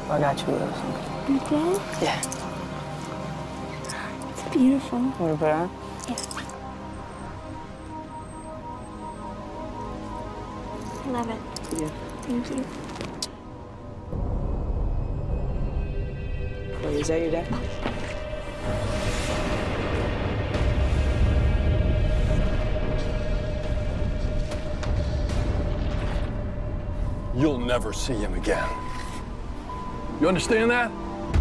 I got you with something. You did? Yeah. It's beautiful. You want to put it on? Yeah. I love it. Yeah. Thank you. Wait, is that your dad? You'll never see him again. You understand that?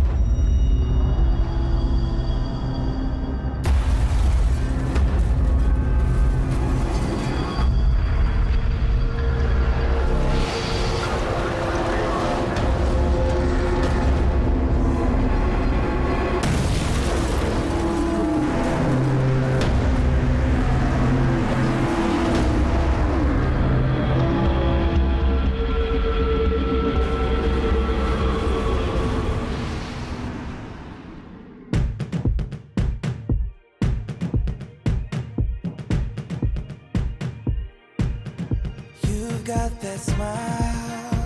Got that smile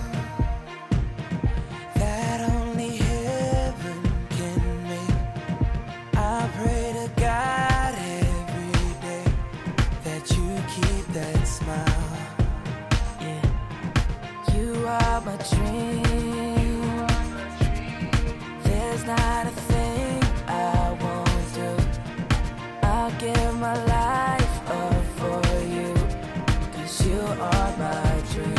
that only heaven can make. I pray to God every day that you keep that smile. Yeah, you are my dream. There's not a thing I won't do. I'll give my life up for you, 'cause you are my dream.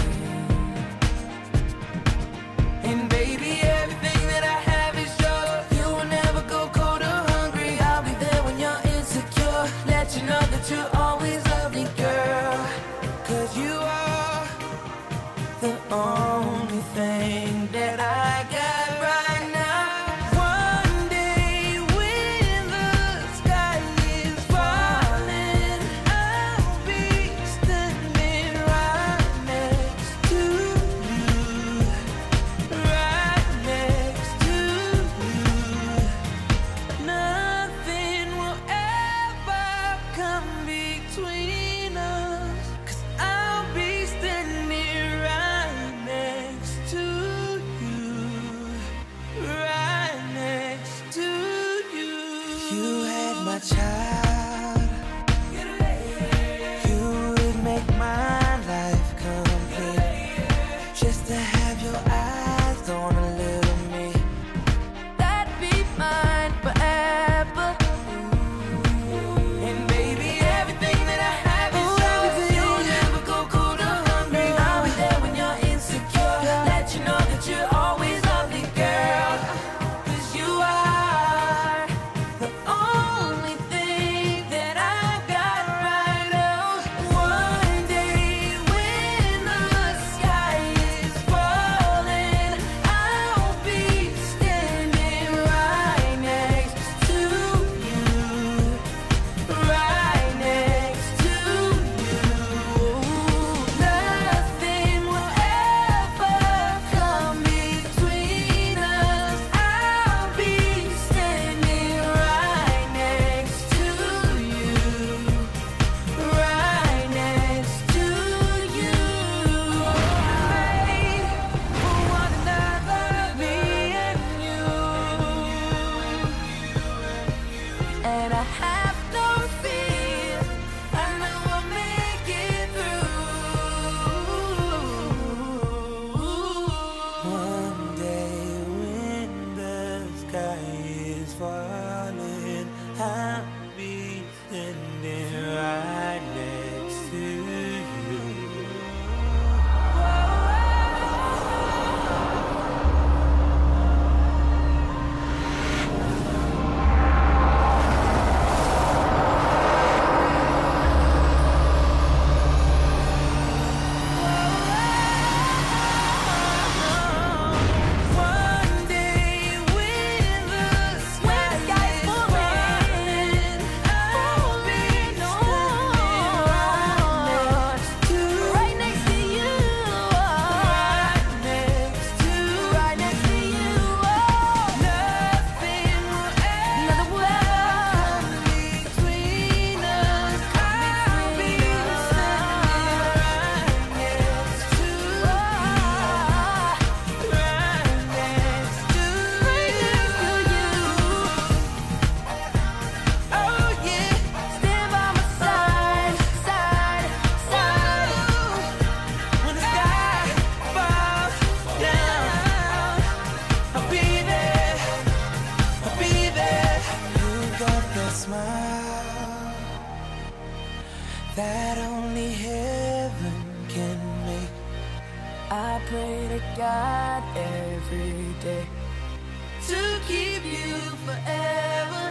And baby, everything that I have is yours. You will never go cold or hungry. I'll be there when you're insecure. Let you know that you always love me, girl. 'Cause you are the only thing that I got right now. One day when the sky is falling, I'll be standing right next to you, right next to you. Nothing will ever come between us, 'cause I'll be standing right next to you, right next to you. You had my child, you would make my life complete. Just to have your eyes on a little me, that'd be mine forever. And baby, everything that I have is yours. You'll never go cold or hungry. I'll be there when you're insecure. Let you know that you always love me, girl. 'Cause you are the only thing that I got right now. One day when the sky is falling, I'll be standing right next to you, right next to you. Nothing will ever come between us. I'll be standing right next to you, right next to you. Made for one another, me and you. And I have no fear. I know I'll make it through. One day when the sky is falling, I'll be standing right next to you. smile that only heaven can make. I pray to God every day to keep you forever.